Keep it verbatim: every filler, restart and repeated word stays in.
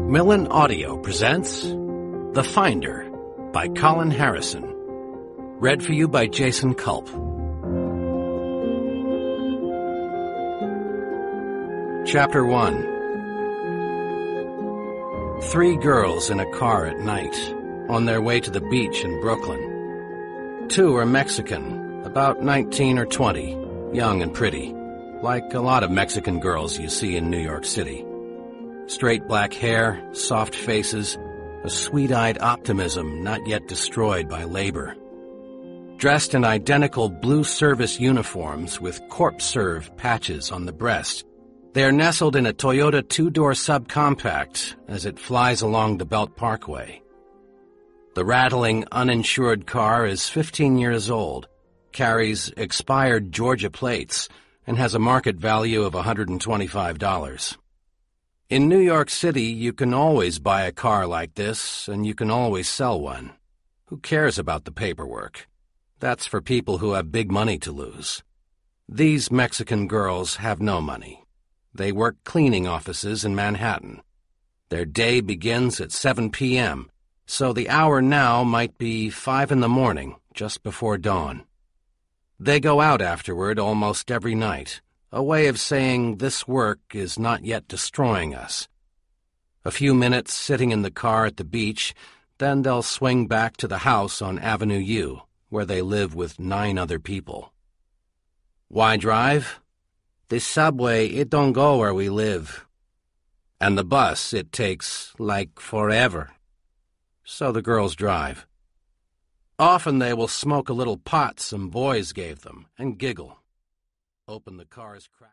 Macmillan Audio presents The Finder by Colin Harrison. Read for you by Jason Culp. Chapter one. Three girls in a car at night, on their way to the beach in Brooklyn. Two are Mexican, about nineteen or twenty, young and pretty, like a lot of Mexican girls you see in New York City. Straight black hair, soft faces, a sweet-eyed optimism not yet destroyed by labor. Dressed in identical blue service uniforms with CorpServe patches on the breast, they are nestled in a Toyota two-door subcompact as it flies along the Belt Parkway. The rattling, uninsured car is fifteen years old, carries expired Georgia plates, and has a market value of one hundred twenty-five dollars. In New York City, you can always buy a car like this, and you can always sell one. Who cares about the paperwork? That's for people who have big money to lose. These Mexican girls have no money. They work cleaning offices in Manhattan. Their day begins at seven p.m., so the hour now might be five in the morning, just before dawn. They go out afterward almost every night, a way of saying this work is not yet destroying us. A few minutes sitting in the car at the beach, then they'll swing back to the house on Avenue U, where they live with nine other people. Why drive? The subway, it don't go where we live. And the bus, it takes, like, forever. So the girls drive. Often they will smoke a little pot some boys gave them and giggle. Open the car's crack.